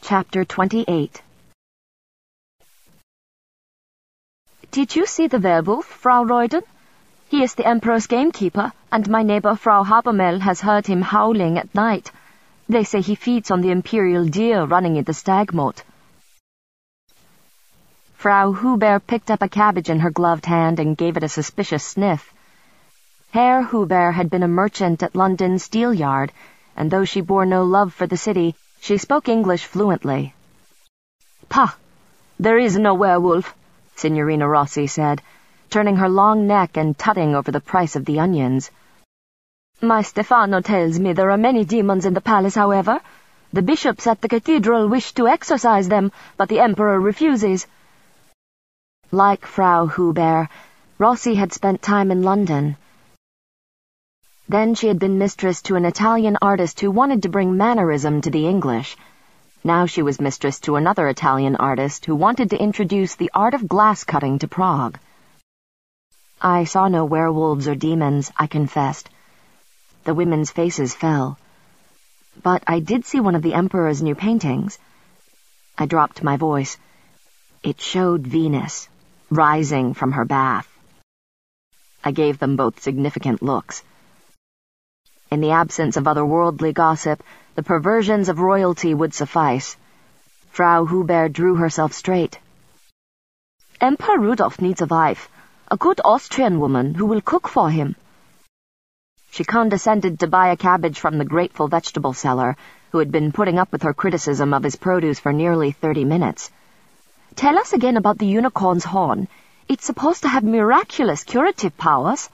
Chapter 28. Did you see the werewolf, Frau Reuden? He is the Emperor's gamekeeper, and my neighbor Frau Habermehl has heard him howling at night. They say he feeds on the imperial deer running in the stag-moat. Frau Huber picked up a cabbage in her gloved hand and gave it a suspicious sniff. Herr Huber had been a merchant at London Steel Yard, and though she bore no love for the city, she spoke English fluently. "Pah! There is no werewolf," Signorina Rossi said, turning her long neck and tutting over the price of the onions. "My Stefano tells me there are many demons in the palace, however. The bishops at the cathedral wish to exorcise them, but the Emperor refuses." Like Frau Huber, Rossi had spent time in London. Then she had been mistress to an Italian artist who wanted to bring mannerism to the English. Now she was mistress to another Italian artist who wanted to introduce the art of glass-cutting to Prague. I saw no werewolves or demons, I confessed. The women's faces fell. But I did see one of the Emperor's new paintings. I dropped my voice. It showed Venus, rising from her bath. I gave them both significant looks. In the absence of otherworldly gossip, the perversions of royalty would suffice. Frau Huber drew herself straight. "Emperor Rudolf needs a wife, a good Austrian woman who will cook for him." She condescended to buy a cabbage from the grateful vegetable seller, who had been putting up with her criticism of his produce for nearly 30 minutes. "Tell us again about the unicorn's horn. It's supposed to have miraculous curative powers."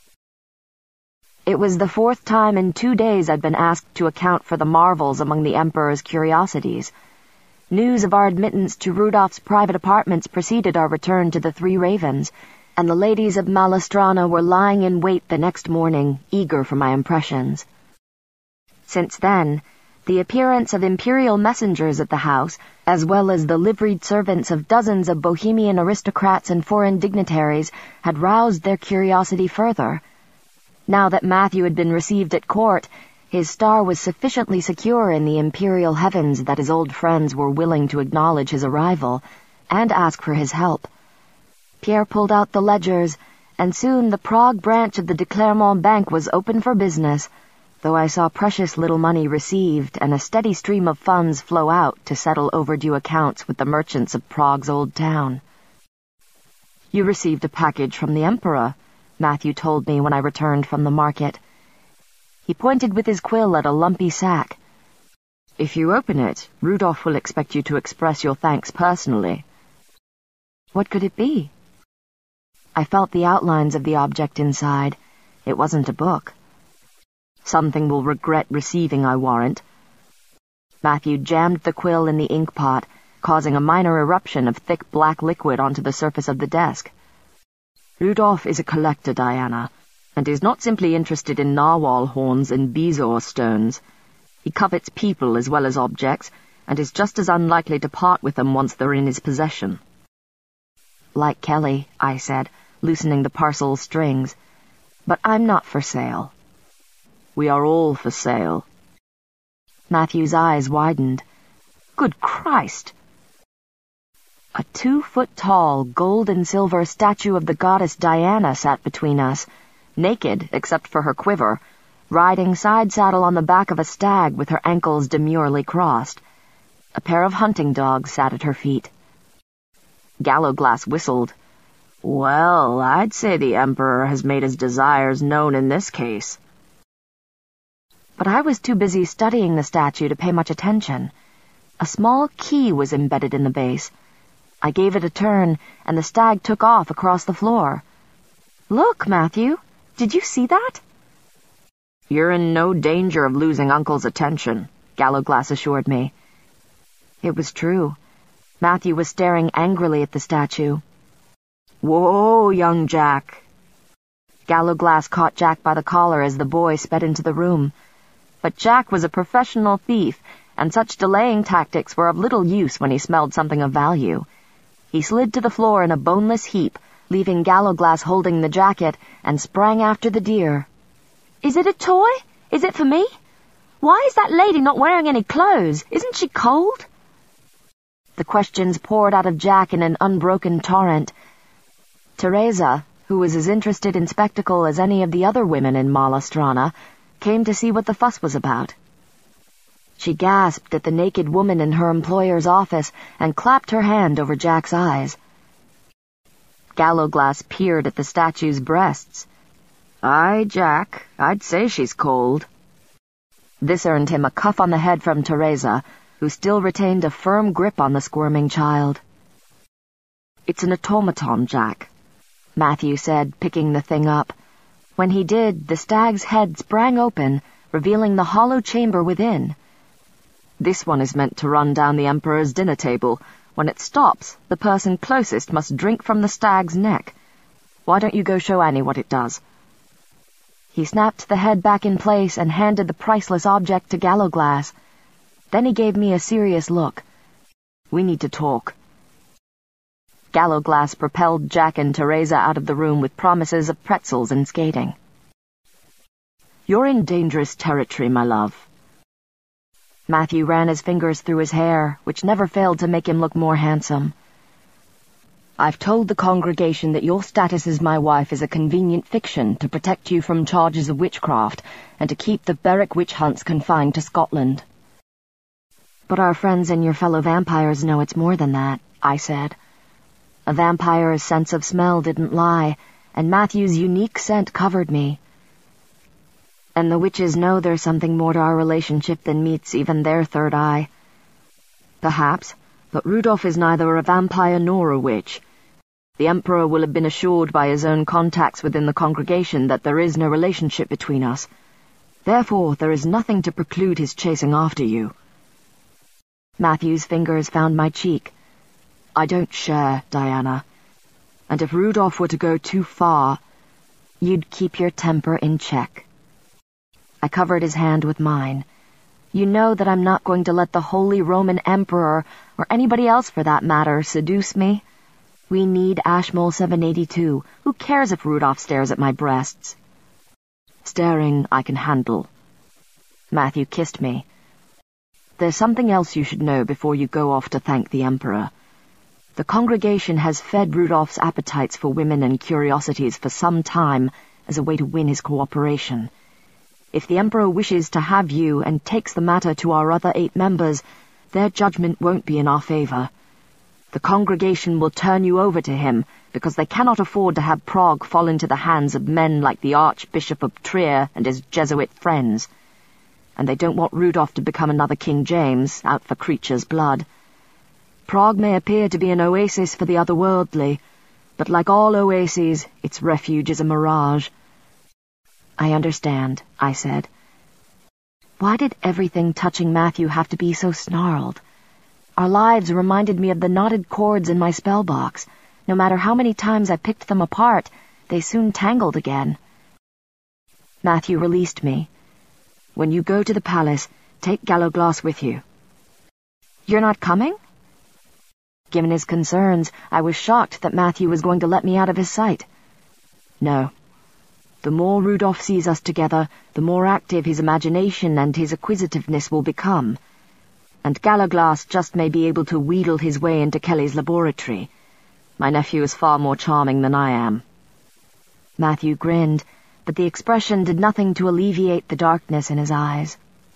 It was the 4th time in 2 days I'd been asked to account for the marvels among the Emperor's curiosities. News of our admittance to Rudolph's private apartments preceded our return to the Three Ravens, and the ladies of Malestrana were lying in wait the next morning, eager for my impressions. Since then, the appearance of imperial messengers at the house, as well as the liveried servants of dozens of Bohemian aristocrats and foreign dignitaries, had roused their curiosity further. Now that Matthew had been received at court, his star was sufficiently secure in the imperial heavens that his old friends were willing to acknowledge his arrival and ask for his help. Pierre pulled out the ledgers, and soon the Prague branch of the de Clermont Bank was open for business, though I saw precious little money received and a steady stream of funds flow out to settle overdue accounts with the merchants of Prague's old town. "You received a package from the Emperor," Matthew told me when I returned from the market. He pointed with his quill at a lumpy sack. "If you open it, Rudolph will expect you to express your thanks personally." What could it be? I felt the outlines of the object inside. It wasn't a book. "Something we'll regret receiving, I warrant." Matthew jammed the quill in the ink pot, causing a minor eruption of thick black liquid onto the surface of the desk. "Rudolph is a collector, Diana, and is not simply interested in narwhal horns and bezoar stones. He covets people as well as objects, and is just as unlikely to part with them once they're in his possession." "Like Kelly," I said, loosening the parcel's strings. "But I'm not for sale." "We are all for sale." Matthew's eyes widened. "Good Christ!" A 2-foot-tall, gold and silver statue of the goddess Diana sat between us, naked except for her quiver, riding side-saddle on the back of a stag with her ankles demurely crossed. A pair of hunting dogs sat at her feet. Gallowglass whistled. "Well, I'd say the Emperor has made his desires known in this case." But I was too busy studying the statue to pay much attention. A small key was embedded in the base. I gave it a turn, and the stag took off across the floor. "Look, Matthew, did you see that?" "You're in no danger of losing Uncle's attention," Gallowglass assured me. It was true. Matthew was staring angrily at the statue. "Whoa, young Jack." Gallowglass caught Jack by the collar as the boy sped into the room. But Jack was a professional thief, and such delaying tactics were of little use when he smelled something of value. He slid to the floor in a boneless heap, leaving Gallowglass holding the jacket, and sprang after the deer. "Is it a toy? Is it for me? Why is that lady not wearing any clothes? Isn't she cold?" The questions poured out of Jack in an unbroken torrent. Teresa, who was as interested in spectacle as any of the other women in Malastrana, came to see what the fuss was about. She gasped at the naked woman in her employer's office and clapped her hand over Jack's eyes. Gallowglass peered at the statue's breasts. "Aye, Jack, I'd say she's cold." This earned him a cuff on the head from Teresa, who still retained a firm grip on the squirming child. "It's an automaton, Jack," Matthew said, picking the thing up. When he did, the stag's head sprang open, revealing the hollow chamber within. "This one is meant to run down the Emperor's dinner table. When it stops, the person closest must drink from the stag's neck. Why don't you go show Annie what it does?" He snapped the head back in place and handed the priceless object to Gallowglass. Then he gave me a serious look. "We need to talk." Gallowglass propelled Jack and Teresa out of the room with promises of pretzels and skating. "You're in dangerous territory, my love." Matthew ran his fingers through his hair, which never failed to make him look more handsome. "I've told the congregation that your status as my wife is a convenient fiction to protect you from charges of witchcraft and to keep the Berwick witch hunts confined to Scotland." "But our friends and your fellow vampires know it's more than that," I said. A vampire's sense of smell didn't lie, and Matthew's unique scent covered me. "And the witches know there's something more to our relationship than meets even their third eye." "Perhaps, but Rudolph is neither a vampire nor a witch. The Emperor will have been assured by his own contacts within the congregation that there is no relationship between us. Therefore, there is nothing to preclude his chasing after you." Matthew's fingers found my cheek. "I don't share, Diana. And if Rudolph were to go too far, you'd keep your temper in check." I covered his hand with mine. "You know that I'm not going to let the Holy Roman Emperor, or anybody else for that matter, seduce me. We need Ashmole 782. Who cares if Rudolph stares at my breasts?" "Staring I can handle." Matthew kissed me. "There's something else you should know before you go off to thank the Emperor. The congregation has fed Rudolph's appetites for women and curiosities for some time as a way to win his cooperation. If the Emperor wishes to have you and takes the matter to our other 8 members, their judgment won't be in our favor. The congregation will turn you over to him because they cannot afford to have Prague fall into the hands of men like the Archbishop of Trier and his Jesuit friends. And they don't want Rudolph to become another King James, out for creature's blood. Prague may appear to be an oasis for the otherworldly, but like all oases, its refuge is a mirage." "I understand," I said. Why did everything touching Matthew have to be so snarled? Our lives reminded me of the knotted cords in my spell box. No matter how many times I picked them apart, they soon tangled again. Matthew released me. "When you go to the palace, take Gallowglass with you." "You're not coming?" Given his concerns, I was shocked that Matthew was going to let me out of his sight. "No. The more Rudolph sees us together, the more active his imagination and his acquisitiveness will become. And Gallowglass just may be able to wheedle his way into Kelly's laboratory. My nephew is far more charming than I am." Matthew grinned, but the expression did nothing to alleviate the darkness in his eyes.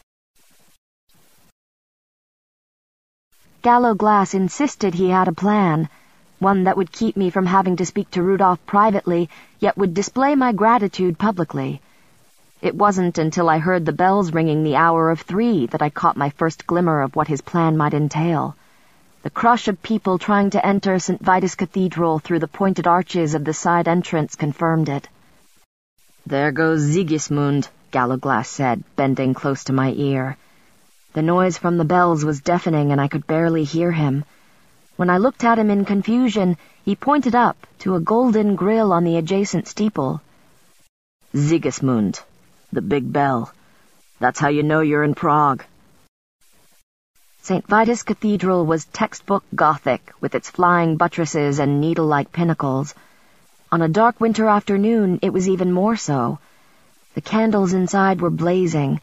Gallowglass insisted he had a plan, one that would keep me from having to speak to Rudolph privately, yet would display my gratitude publicly. It wasn't until I heard the bells ringing the hour of 3 that I caught my first glimmer of what his plan might entail. The crush of people trying to enter St. Vitus Cathedral through the pointed arches of the side entrance confirmed it. "There goes Sigismund," Gallowglass said, bending close to my ear. The noise from the bells was deafening, and I could barely hear him. When I looked at him in confusion, he pointed up to a golden grill on the adjacent steeple. "Sigismund, the big bell. That's how you know you're in Prague." St. Vitus Cathedral was textbook Gothic, with its flying buttresses and needle-like pinnacles. On a dark winter afternoon, it was even more so. The candles inside were blazing,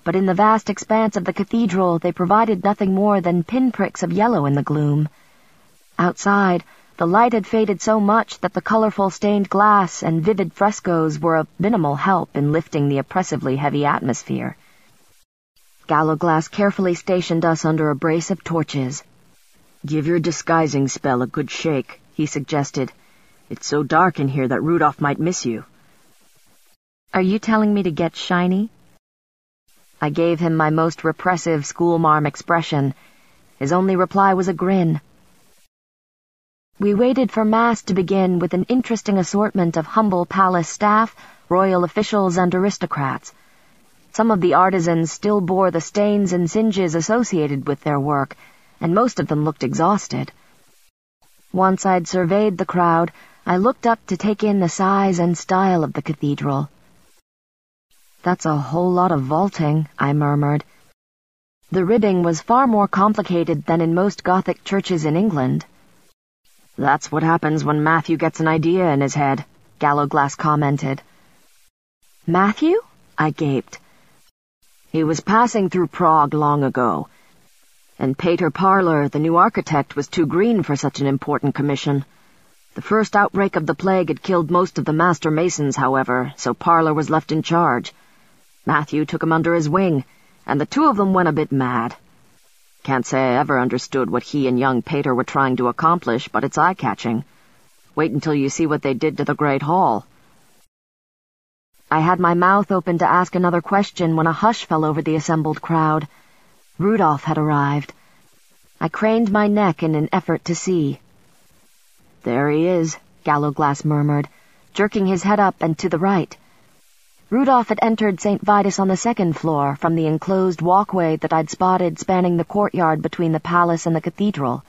but in the vast expanse of the cathedral they provided nothing more than pinpricks of yellow in the gloom. Outside, the light had faded so much that the colorful stained glass and vivid frescoes were of minimal help in lifting the oppressively heavy atmosphere. Gallowglass carefully stationed us under a brace of torches. "Give your disguising spell a good shake," he suggested. "It's so dark in here that Rudolph might miss you." "Are you telling me to get shiny?" I gave him my most repressive schoolmarm expression. His only reply was a grin. We waited for Mass to begin with an interesting assortment of humble palace staff, royal officials, and aristocrats. Some of the artisans still bore the stains and singes associated with their work, and most of them looked exhausted. Once I'd surveyed the crowd, I looked up to take in the size and style of the cathedral. "That's a whole lot of vaulting," I murmured. The ribbing was far more complicated than in most Gothic churches in England. "That's what happens when Matthew gets an idea in his head," Gallowglass commented. "Matthew?" I gaped. "He was passing through Prague long ago, and Peter Parler, the new architect, was too green for such an important commission. The first outbreak of the plague had killed most of the master masons, however, so Parler was left in charge. Matthew took him under his wing, and the two of them went a bit mad. Can't say I ever understood what he and young Peter were trying to accomplish, but it's eye-catching. Wait until you see what they did to the Great Hall." I had my mouth open to ask another question when a hush fell over the assembled crowd. Rudolph had arrived. I craned my neck in an effort to see. "There he is," Gallowglass murmured, jerking his head up and to the right. Rudolph had entered St. Vitus on the second floor from the enclosed walkway that I'd spotted spanning the courtyard between the palace and the cathedral.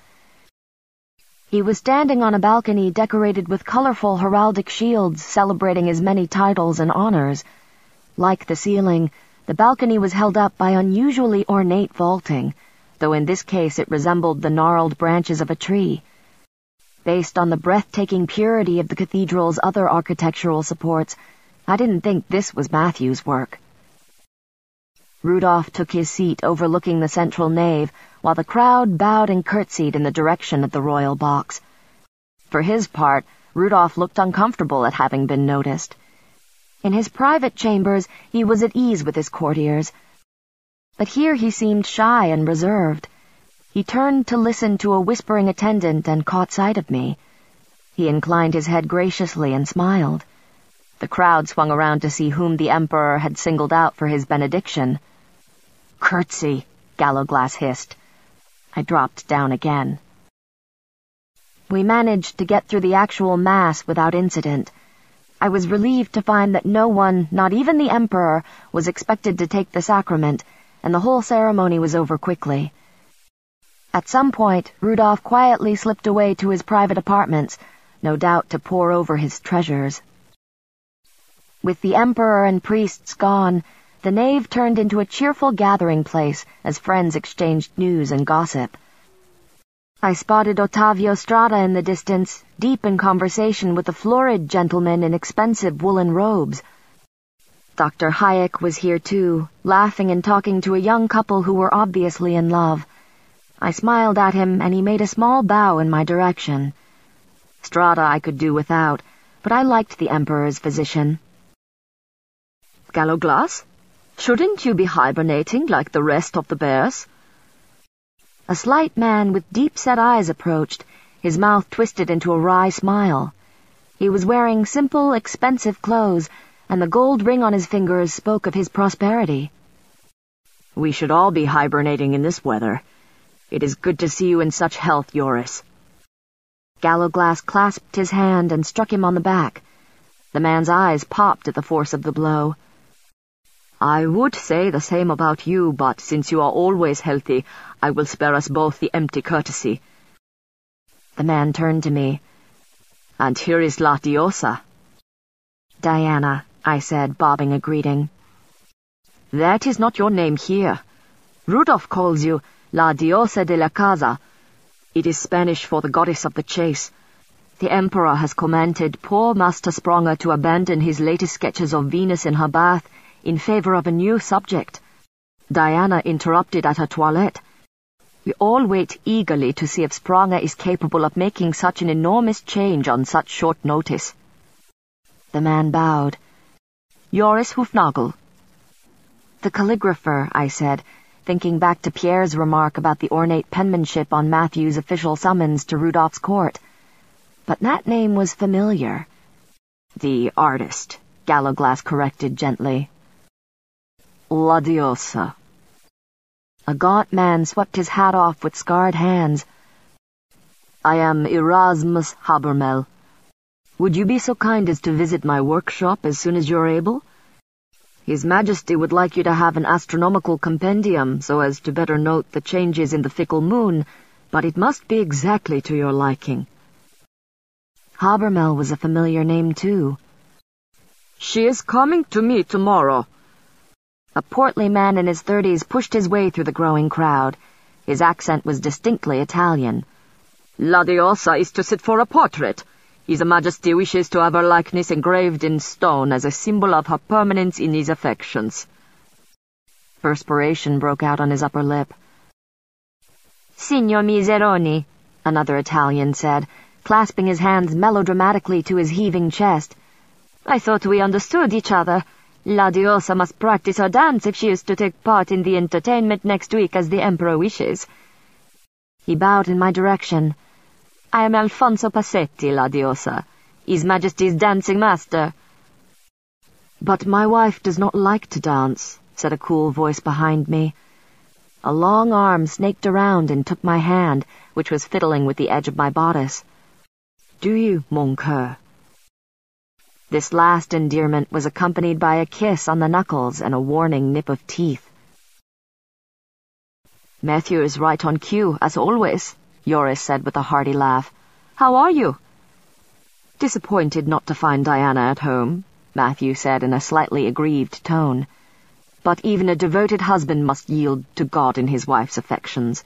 He was standing on a balcony decorated with colorful heraldic shields celebrating his many titles and honors. Like the ceiling, the balcony was held up by unusually ornate vaulting, though in this case it resembled the gnarled branches of a tree. Based on the breathtaking purity of the cathedral's other architectural supports, I didn't think this was Matthew's work. Rudolph took his seat overlooking the central nave, while the crowd bowed and curtsied in the direction of the royal box. For his part, Rudolph looked uncomfortable at having been noticed. In his private chambers, he was at ease with his courtiers, but here he seemed shy and reserved. He turned to listen to a whispering attendant and caught sight of me. He inclined his head graciously and smiled. The crowd swung around to see whom the Emperor had singled out for his benediction. "Curtsy," Gallowglass hissed. I dropped down again. We managed to get through the actual Mass without incident. I was relieved to find that no one, not even the Emperor, was expected to take the sacrament, and the whole ceremony was over quickly. At some point, Rudolph quietly slipped away to his private apartments, no doubt to pore over his treasures. With the Emperor and priests gone, the nave turned into a cheerful gathering place as friends exchanged news and gossip. I spotted Ottavio Strada in the distance, deep in conversation with a florid gentleman in expensive woolen robes. Dr. Hayek was here too, laughing and talking to a young couple who were obviously in love. I smiled at him, and he made a small bow in my direction. Strada I could do without, but I liked the Emperor's physician. "Gallowglass, shouldn't you be hibernating like the rest of the bears?" A slight man with deep-set eyes approached, his mouth twisted into a wry smile. He was wearing simple, expensive clothes, and the gold ring on his fingers spoke of his prosperity. "We should all be hibernating in this weather. It is good to see you in such health, Joris." Gallowglass clasped his hand and struck him on the back. The man's eyes popped at the force of the blow. "I would say the same about you, but since you are always healthy, I will spare us both the empty courtesy." The man turned to me. "And here is La Diosa." "Diana," I said, bobbing a greeting. "That is not your name here. Rudolph calls you La Diosa de la Casa. It is Spanish for the goddess of the chase. The Emperor has commanded poor Master Spronger to abandon his latest sketches of Venus in her bath in favor of a new subject. Diana interrupted at her toilette. We all wait eagerly to see if Spranger is capable of making such an enormous change on such short notice. The man bowed. Joris Hoofnagel. The calligrapher, I said, thinking back to Pierre's remark about the ornate penmanship on Matthew's official summons to Rudolph's court. But that name was familiar. The artist, Gallowglass corrected gently. La Diosa. A gaunt man swept his hat off with scarred hands. I am Erasmus Habermel. Would you be so kind as to visit my workshop as soon as you're able? His Majesty would like you to have an astronomical compendium so as to better note the changes in the fickle moon, but it must be exactly to your liking. Habermel was a familiar name, too. She is coming to me tomorrow. A portly man in his 30s pushed his way through the growing crowd. His accent was distinctly Italian. La Diosa is to sit for a portrait. His Majesty wishes to have her likeness engraved in stone as a symbol of her permanence in his affections. Perspiration broke out on his upper lip. Signor Miseroni, another Italian said, clasping his hands melodramatically to his heaving chest. I thought we understood each other. La Diosa must practice her dance if she is to take part in the entertainment next week as the Emperor wishes. He bowed in my direction. I am Alfonso Passetti, La Diosa, His Majesty's dancing master. But my wife does not like to dance, said a cool voice behind me. A long arm snaked around and took my hand, which was fiddling with the edge of my bodice. Do you, mon coeur? This last endearment was accompanied by a kiss on the knuckles and a warning nip of teeth. Matthew is right on cue, as always, Joris said with a hearty laugh. How are you? Disappointed not to find Diana at home, Matthew said in a slightly aggrieved tone. But even a devoted husband must yield to God in his wife's affections.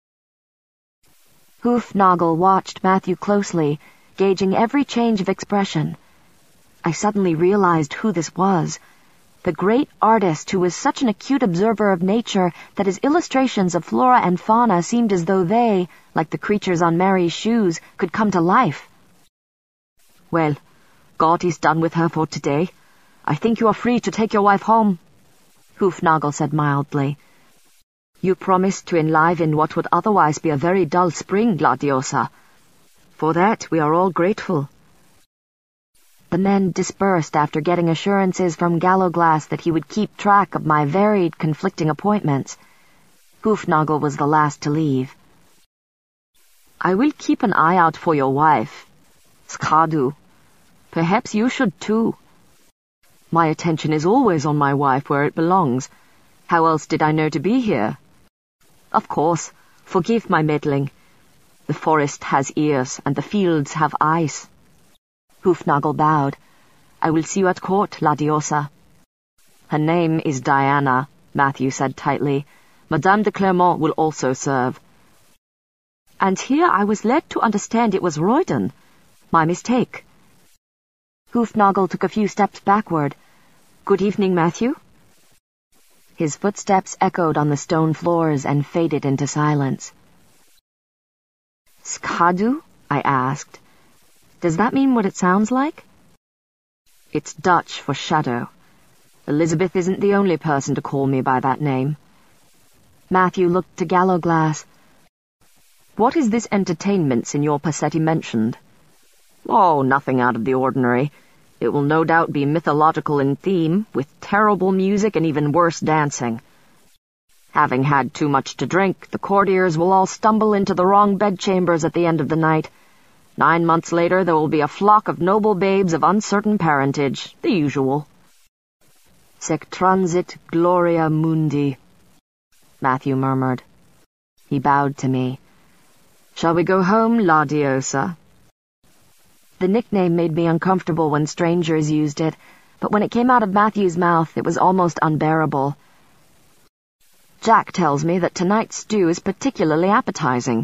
Hoofnagel watched Matthew closely, gauging every change of expression. I suddenly realized who this was, the great artist who was such an acute observer of nature that his illustrations of flora and fauna seemed as though they, like the creatures on Mary's shoes, could come to life. Well, God is done with her for today. I think you are free to take your wife home, Hoofnagel said mildly. You promised to enliven what would otherwise be a very dull spring, La Diosa. For that we are all grateful. The men dispersed after getting assurances from Gallowglass that he would keep track of my varied, conflicting appointments. Hoofnagel was the last to leave. I will keep an eye out for your wife, Skadu. Perhaps you should too. My attention is always on my wife where it belongs. How else did I know to be here? Of course, forgive my meddling. The forest has ears and the fields have eyes. Hoofnagel bowed. I will see you at court, La Diosa. Her name is Diana, Matthew said tightly. Madame de Clermont will also serve. And here I was led to understand it was Royden. My mistake. Hoofnagel took a few steps backward. Good evening, Matthew. His footsteps echoed on the stone floors and faded into silence. Skadu? I asked. Does that mean what it sounds like? It's Dutch for shadow. Elizabeth isn't the only person to call me by that name. Matthew looked to Gallowglass. What is this entertainment Signor Passetti mentioned? Oh, nothing out of the ordinary. It will no doubt be mythological in theme, with terrible music and even worse dancing. Having had too much to drink, the courtiers will all stumble into the wrong bedchambers at the end of the night. 9 months later there will be a flock of noble babes of uncertain parentage, the usual. Sec transit gloria mundi, Matthew murmured. He bowed to me. Shall we go home, La Diosa? The nickname made me uncomfortable when strangers used it, but when it came out of Matthew's mouth it was almost unbearable. Jack tells me that tonight's stew is particularly appetizing.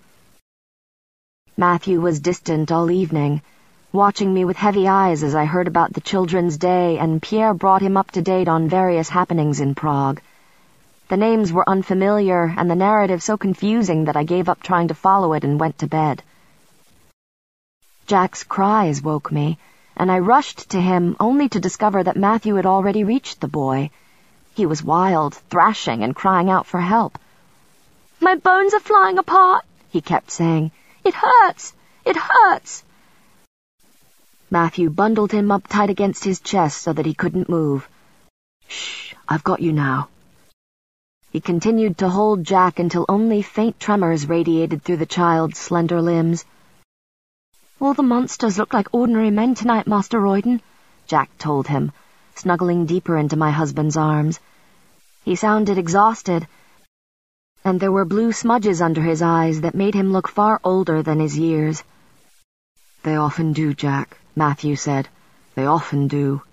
Matthew was distant all evening, watching me with heavy eyes as I heard about the Children's Day, and Pierre brought him up to date on various happenings in Prague. The names were unfamiliar and the narrative so confusing that I gave up trying to follow it and went to bed. Jack's cries woke me, and I rushed to him only to discover that Matthew had already reached the boy. He was wild, thrashing and crying out for help. "My bones are flying apart," he kept saying. "It hurts! It hurts!" Matthew bundled him up tight against his chest so that he couldn't move. "Shh, I've got you now." He continued to hold Jack until only faint tremors radiated through the child's slender limbs. "All the monsters look like ordinary men tonight, Master Royden," Jack told him, snuggling deeper into my husband's arms. He sounded exhausted, and there were blue smudges under his eyes that made him look far older than his years. "They often do, Jack," Matthew said. "They often do."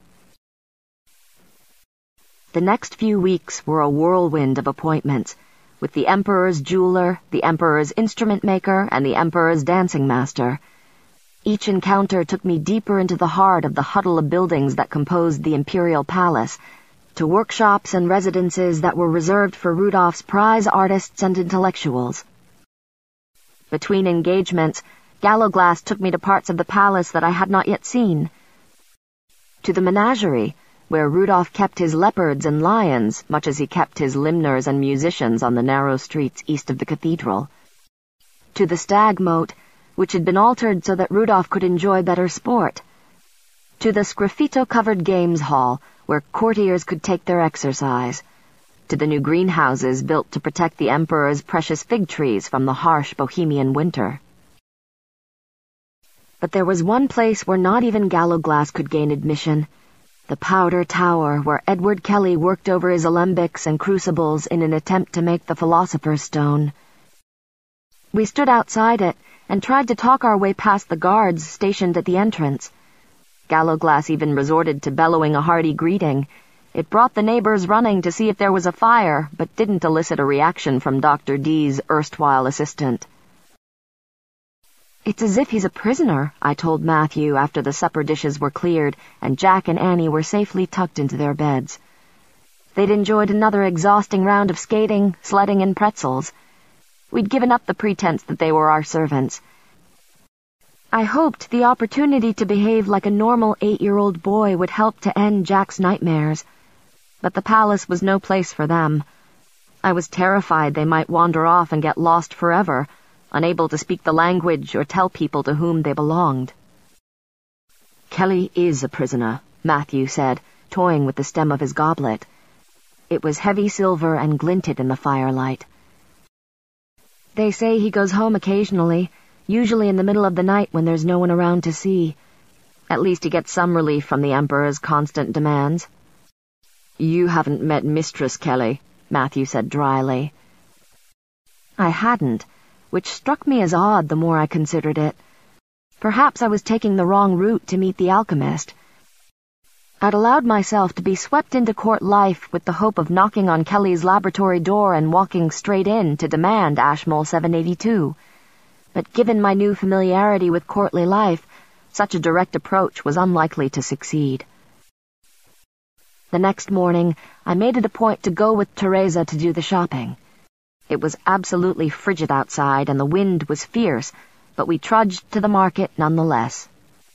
The next few weeks were a whirlwind of appointments, with the Emperor's jeweler, the Emperor's instrument maker, and the Emperor's dancing master. Each encounter took me deeper into the heart of the huddle of buildings that composed the Imperial Palace, to workshops and residences that were reserved for Rudolph's prize artists and intellectuals. Between engagements, Gallowglass took me to parts of the palace that I had not yet seen. To the menagerie, where Rudolph kept his leopards and lions, much as he kept his limners and musicians on the narrow streets east of the cathedral. To the stag moat, which had been altered so that Rudolph could enjoy better sport. To the sgraffito-covered games hall, where courtiers could take their exercise. To the new greenhouses built to protect the Emperor's precious fig trees from the harsh Bohemian winter. But there was one place where not even Gallowglass could gain admission, the Powder Tower, where Edward Kelly worked over his alembics and crucibles in an attempt to make the Philosopher's Stone. We stood outside it and tried to talk our way past the guards stationed at the entrance. Gallowglass even resorted to bellowing a hearty greeting. It brought the neighbors running to see if there was a fire, but didn't elicit a reaction from Dr. D's erstwhile assistant. "It's as if he's a prisoner," I told Matthew after the supper dishes were cleared and Jack and Annie were safely tucked into their beds. They'd enjoyed another exhausting round of skating, sledding, and pretzels. We'd given up the pretense that they were our servants. I hoped the opportunity to behave like a normal 8-year-old boy would help to end Jack's nightmares. But the palace was no place for them. I was terrified they might wander off and get lost forever, unable to speak the language or tell people to whom they belonged. "Kelly is a prisoner," Matthew said, toying with the stem of his goblet. It was heavy silver and glinted in the firelight. "They say he goes home occasionally, usually in the middle of the night when there's no one around to see. At least he gets some relief from the Emperor's constant demands." "You haven't met Mistress Kelly," Matthew said dryly. I hadn't, which struck me as odd the more I considered it. Perhaps I was taking the wrong route to meet the alchemist. I'd allowed myself to be swept into court life with the hope of knocking on Kelly's laboratory door and walking straight in to demand Ashmole 782. But given my new familiarity with courtly life, such a direct approach was unlikely to succeed. The next morning, I made it a point to go with Teresa to do the shopping. It was absolutely frigid outside and the wind was fierce, but we trudged to the market nonetheless.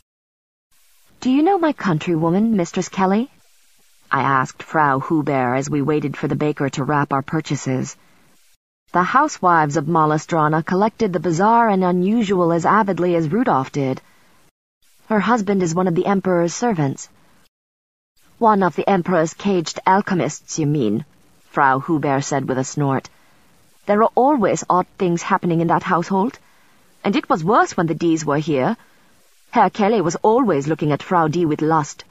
"Do you know my countrywoman, Mistress Kelly?" I asked Frau Huber as we waited for the baker to wrap our purchases. The housewives of Malastrana collected the bizarre and unusual as avidly as Rudolph did. "Her husband is one of the Emperor's servants." "One of the Emperor's caged alchemists, you mean?" Frau Huber said with a snort. "There are always odd things happening in that household. And it was worse when the Ds were here. Herr Kelly was always looking at Frau D with lust."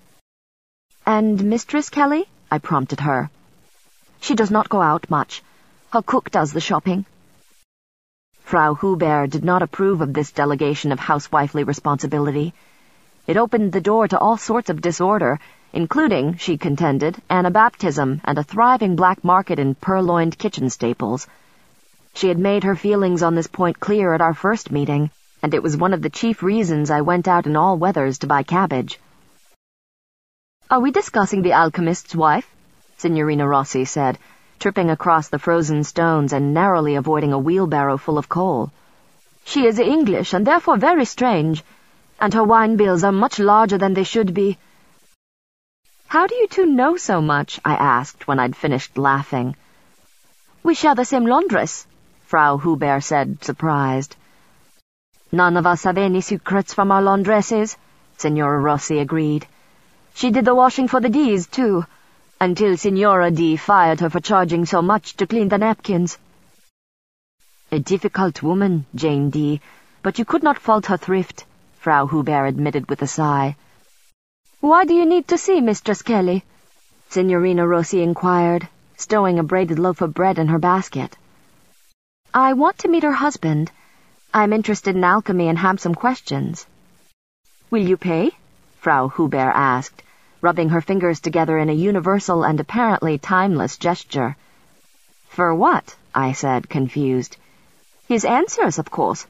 "And Mistress Kelly?" I prompted her. "She does not go out much. Her cook does the shopping." Frau Huber did not approve of this delegation of housewifely responsibility. It opened the door to all sorts of disorder, including, she contended, Anabaptism and a thriving black market in purloined kitchen staples. She had made her feelings on this point clear at our first meeting, and it was one of the chief reasons I went out in all weathers to buy cabbage. "Are we discussing the alchemist's wife?" Signorina Rossi said, tripping across the frozen stones and narrowly avoiding a wheelbarrow full of coal. "She is English, and therefore very strange, and her wine bills are much larger than they should be." "How do you two know so much?" I asked when I'd finished laughing. "We share the same laundress," Frau Huber said, surprised. "None of us have any secrets from our laundresses," Signora Rossi agreed. "She did the washing for the D's, too, until Signora D fired her for charging so much to clean the napkins." "A difficult woman, Jane D, but you could not fault her thrift," Frau Huber admitted with a sigh. "Why do you need to see Mistress Kelly?" Signorina Rossi inquired, stowing a braided loaf of bread in her basket. "I want to meet her husband. I'm interested in alchemy and have some questions." "Will you pay?" Frau Huber asked, rubbing her fingers together in a universal and apparently timeless gesture. "For what?" I said, confused. "His answers, of course."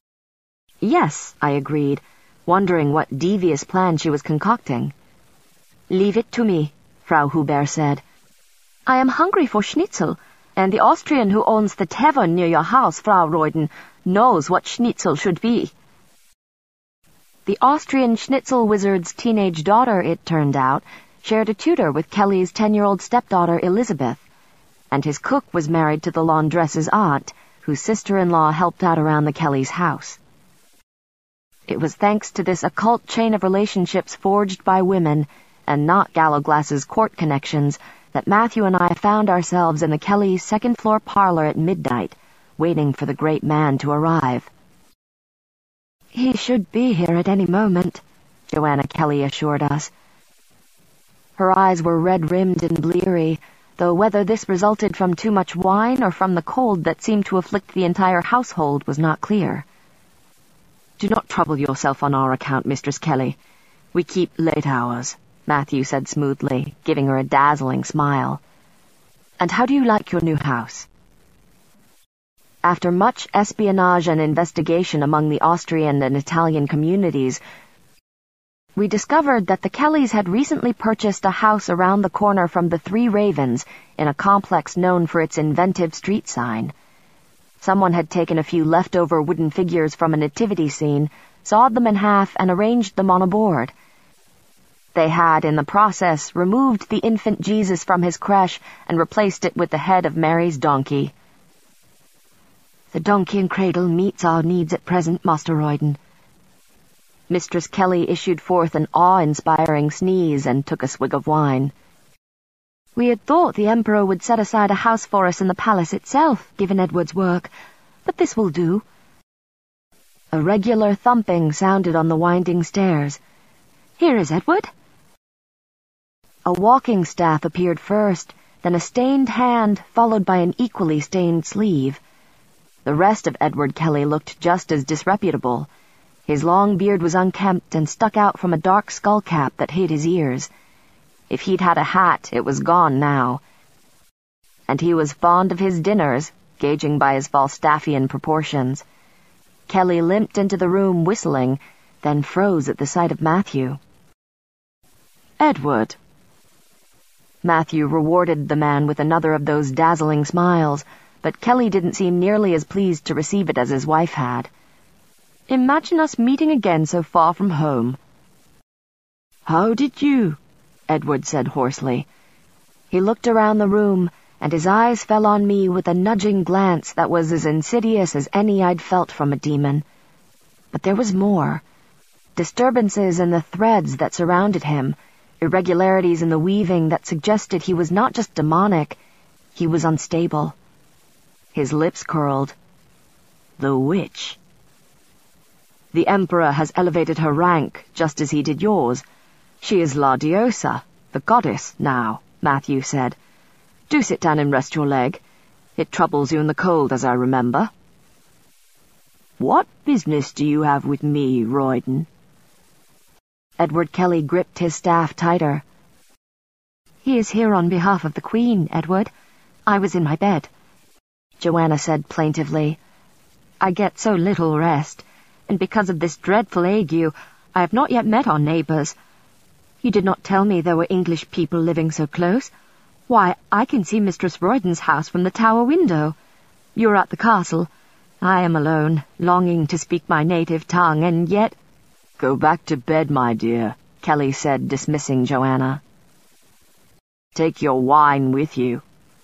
"Yes," I agreed, wondering what devious plan she was concocting. "Leave it to me," Frau Huber said. "I am hungry for schnitzel, and the Austrian who owns the tavern near your house, Frau Reuden, knows what schnitzel should be." The Austrian schnitzel wizard's teenage daughter, it turned out, shared a tutor with Kelly's 10-year-old stepdaughter Elizabeth, and his cook was married to the laundress's aunt, whose sister-in-law helped out around the Kellys' house. It was thanks to this occult chain of relationships forged by women, and not Gallowglass's court connections, that Matthew and I found ourselves in the Kellys' second-floor parlor at midnight, waiting for the great man to arrive. "He should be here at any moment," Joanna Kelly assured us. Her eyes were red-rimmed and bleary, though whether this resulted from too much wine or from the cold that seemed to afflict the entire household was not clear. "Do not trouble yourself on our account, Mistress Kelly. We keep late hours," Matthew said smoothly, giving her a dazzling smile. "And how do you like your new house?" After much espionage and investigation among the Austrian and Italian communities, we discovered that the Kellys had recently purchased a house around the corner from the Three Ravens in a complex known for its inventive street sign. Someone had taken a few leftover wooden figures from a nativity scene, sawed them in half, and arranged them on a board. They had, in the process, removed the infant Jesus from his creche and replaced it with the head of Mary's donkey. "The donkey and cradle meets our needs at present, Master Reuden." Mistress Kelly issued forth an awe-inspiring sneeze and took a swig of wine. "We had thought the Emperor would set aside a house for us in the palace itself, given Edward's work, but this will do." A regular thumping sounded on the winding stairs. "Here is Edward." A walking staff appeared first, then a stained hand, followed by an equally stained sleeve. The rest of Edward Kelly looked just as disreputable. His long beard was unkempt and stuck out from a dark skull cap that hid his ears. If he'd had a hat, it was gone now. And he was fond of his dinners, gauging by his Falstaffian proportions. Kelly limped into the room whistling, then froze at the sight of Matthew. "Edward." Matthew rewarded the man with another of those dazzling smiles, but Kelly didn't seem nearly as pleased to receive it as his wife had. "Imagine us meeting again so far from home." "How did you?" Edward said hoarsely. He looked around the room, and his eyes fell on me with a nudging glance that was as insidious as any I'd felt from a demon. But there was more. Disturbances in the threads that surrounded him, irregularities in the weaving that suggested he was not just demonic, he was unstable. His lips curled. "The witch." "The Emperor has elevated her rank, just as he did yours. She is La Diosa, the goddess, now," Matthew said. "Do sit down and rest your leg. It troubles you in the cold, as I remember." "What business do you have with me, Reuden?" Edward Kelly gripped his staff tighter. "He is here on behalf of the Queen, Edward. I was in my bed," Joanna said plaintively. "I get so little rest, and because of this dreadful ague, I have not yet met our neighbours. You did not tell me there were English people living so close. Why, I can see Mistress Royden's house from the tower window. You're at the castle. I am alone, longing to speak my native tongue, and yet—" "Go back to bed, my dear," Kelly said, dismissing Joanna. "Take your wine with you."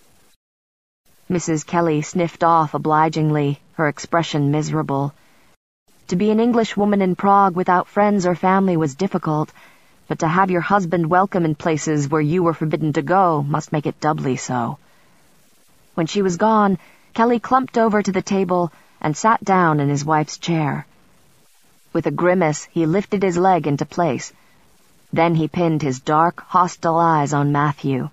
Mrs. Kelly sniffed off obligingly, her expression miserable. To be an Englishwoman in Prague without friends or family was difficult, but to have your husband welcome in places where you were forbidden to go must make it doubly so. When she was gone, Kelly clumped over to the table and sat down in his wife's chair. With a grimace, he lifted his leg into place. Then he pinned his dark, hostile eyes on Matthew.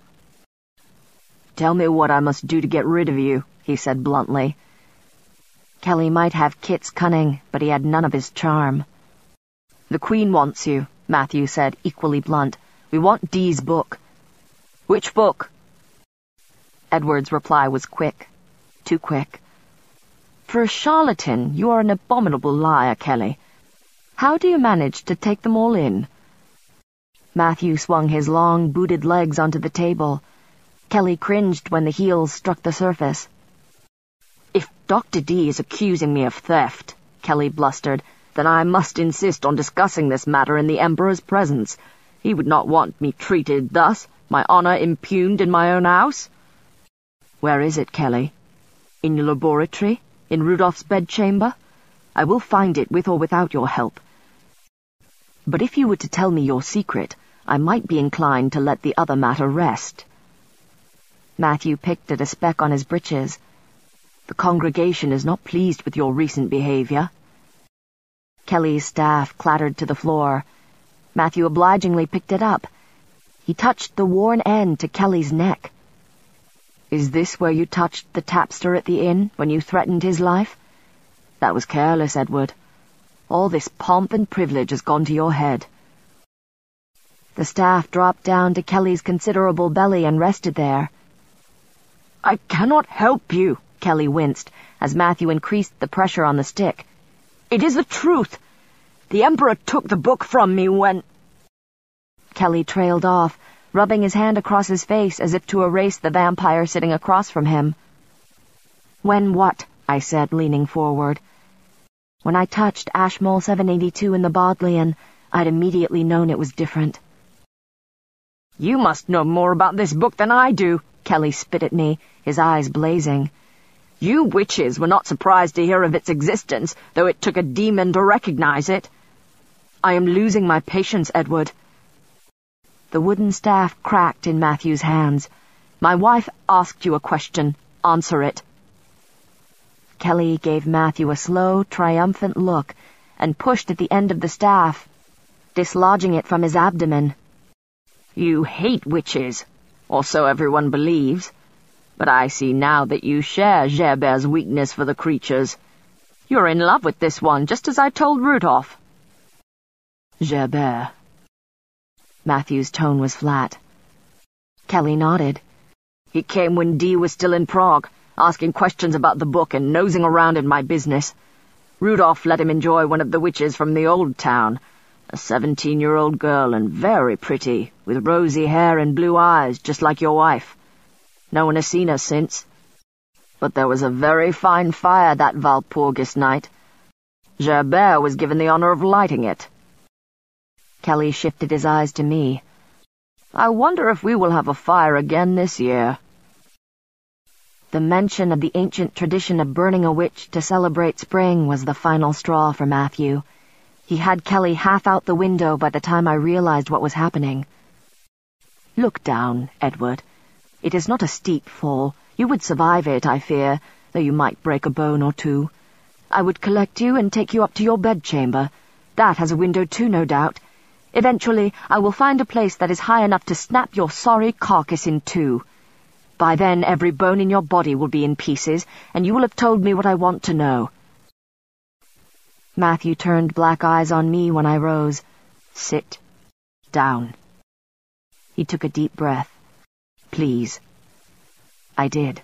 "Tell me what I must do to get rid of you," he said bluntly. Kelly might have Kit's cunning, but he had none of his charm. "The Queen wants you," Matthew said, equally blunt. "We want Dee's book." "Which book?" Edward's reply was quick. Too quick. "For a charlatan, you are an abominable liar, Kelly. How do you manage to take them all in?" Matthew swung his long, booted legs onto the table. Kelly cringed when the heels struck the surface. "If Dr. Dee is accusing me of theft," Kelly blustered, "then I must insist on discussing this matter in the Emperor's presence. He would not want me treated thus, my honor impugned in my own house." "Where is it, Kelly? In your laboratory? In Rudolph's bedchamber? I will find it with or without your help. But if you were to tell me your secret, I might be inclined to let the other matter rest." Matthew picked at a speck on his breeches. "The congregation is not pleased with your recent behavior." Kelly's staff clattered to the floor. Matthew obligingly picked it up. He touched the worn end to Kelly's neck. "Is this where you touched the tapster at the inn when you threatened his life? That was careless, Edward. All this pomp and privilege has gone to your head." The staff dropped down to Kelly's considerable belly and rested there. "I cannot help you," Kelly winced, as Matthew increased the pressure on the stick. "It is the truth. The Emperor took the book from me when—" Kelly trailed off, rubbing his hand across his face as if to erase the vampire sitting across from him. "When what?" I said, leaning forward. When I touched Ashmole 782 in the Bodleian, I'd immediately known it was different. "You must know more about this book than I do," Kelly spit at me, his eyes blazing. "You witches were not surprised to hear of its existence, though it took a demon to recognize it." "I am losing my patience, Edward." The wooden staff cracked in Matthew's hands. "My wife asked you a question. Answer it." Kelly gave Matthew a slow, triumphant look and pushed at the end of the staff, dislodging it from his abdomen. "You hate witches, or so everyone believes. But I see now that you share Gerbert's weakness for the creatures. You're in love with this one, just as I told Rudolph." "Gerbert." Matthew's tone was flat. Kelly nodded. "He came when Dee was still in Prague, asking questions about the book and nosing around in my business. Rudolph let him enjoy one of the witches from the old town, a 17-year-old girl and very pretty, with rosy hair and blue eyes, just like your wife. No one has seen her since. But there was a very fine fire that Walpurgis night. Gerbert was given the honor of lighting it." Kelly shifted his eyes to me. "I wonder if we will have a fire again this year." The mention of the ancient tradition of burning a witch to celebrate spring was the final straw for Matthew. He had Kelly half out the window by the time I realized what was happening. "Look down, Edward. It is not a steep fall. You would survive it, I fear, though you might break a bone or two. I would collect you and take you up to your bedchamber. That has a window too, no doubt. Eventually, I will find a place that is high enough to snap your sorry carcass in two. By then, every bone in your body will be in pieces, and you will have told me what I want to know." Matthew turned black eyes on me when I rose. "Sit down." He took a deep breath. "Please." I did.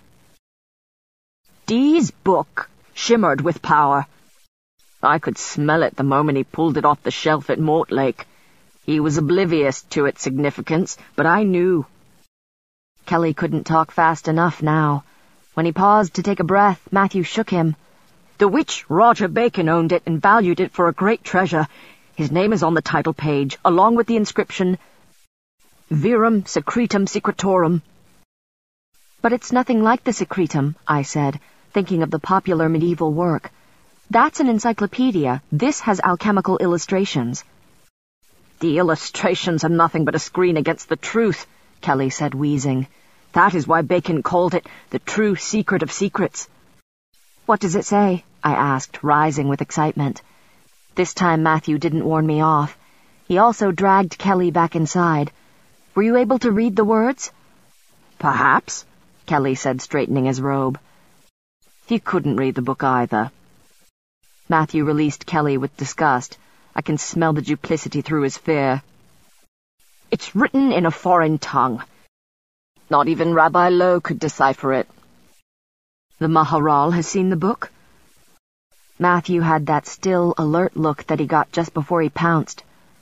Dee's book shimmered with power. I could smell it the moment he pulled it off the shelf at Mortlake. He was oblivious to its significance, but I knew. Kelly couldn't talk fast enough now. When he paused to take a breath, Matthew shook him. "The witch Roger Bacon owned it and valued it for a great treasure. His name is on the title page, along with the inscription, Virum Secretum Secretorum." "But it's nothing like the Secretum," I said, thinking of the popular medieval work. "That's an encyclopedia. This has alchemical illustrations." "The illustrations are nothing but a screen against the truth," Kelly said, wheezing. "That is why Bacon called it the true secret of secrets." "What does it say?" I asked, rising with excitement. This time Matthew didn't warn me off. He also dragged Kelly back inside. "Were you able to read the words?" "Perhaps," Kelly said, straightening his robe. He couldn't read the book either. Matthew released Kelly with disgust. I can smell the duplicity through his fear. "It's written in a foreign tongue. Not even Rabbi Lowe could decipher it." "The Maharal has seen the book?" Matthew had that still, alert look that he got just before he pounced.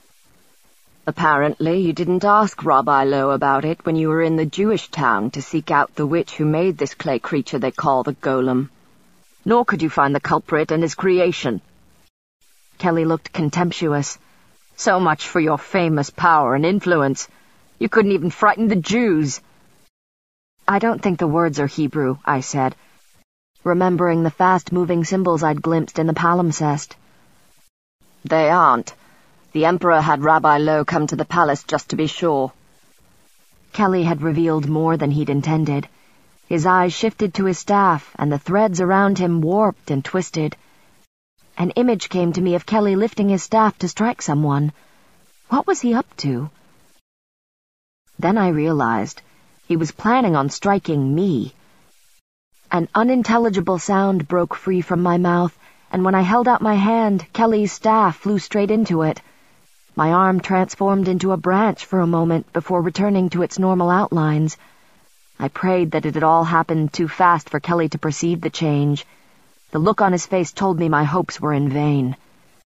"Apparently you didn't ask Rabbi Lowe about it when you were in the Jewish town to seek out the witch who made this clay creature they call the golem. Nor could you find the culprit and his creation." Kelly looked contemptuous. "So much for your famous power and influence. You couldn't even frighten the Jews." "I don't think the words are Hebrew," I said, remembering the fast-moving symbols I'd glimpsed in the palimpsest. "They aren't. The Emperor had Rabbi Lowe come to the palace just to be sure." Kelly had revealed more than he'd intended. His eyes shifted to his staff, and the threads around him warped and twisted. An image came to me of Kelly lifting his staff to strike someone. What was he up to? Then I realized he was planning on striking me. An unintelligible sound broke free from my mouth, and when I held out my hand, Kelly's staff flew straight into it. My arm transformed into a branch for a moment before returning to its normal outlines. I prayed that it had all happened too fast for Kelly to perceive the change. The look on his face told me my hopes were in vain.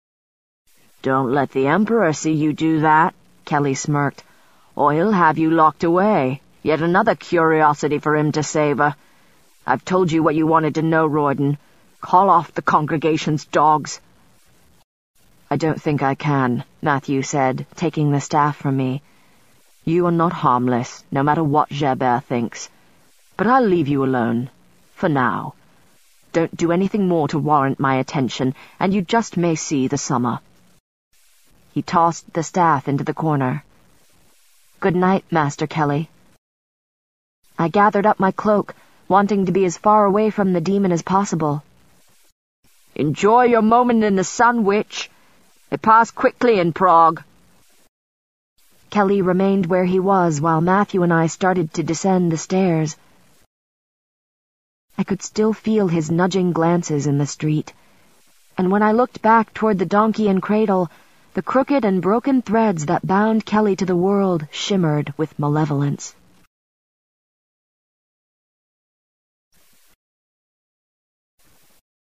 "Don't let the Emperor see you do that," Kelly smirked, "or he'll have you locked away. Yet another curiosity for him to savor. I've told you what you wanted to know, Royden. Call off the congregation's dogs." "I don't think I can," Matthew said, taking the staff from me. "You are not harmless, no matter what Gerbert thinks. But I'll leave you alone. For now. Don't do anything more to warrant my attention, and you just may see the summer." He tossed the staff into the corner. "Good night, Master Kelly." I gathered up my cloak, wanting to be as far away from the demon as possible. "Enjoy your moment in the sun, witch. It passed quickly in Prague." Kelly remained where he was while Matthew and I started to descend the stairs. I could still feel his nudging glances in the street, and when I looked back toward the donkey and cradle, the crooked and broken threads that bound Kelly to the world shimmered with malevolence.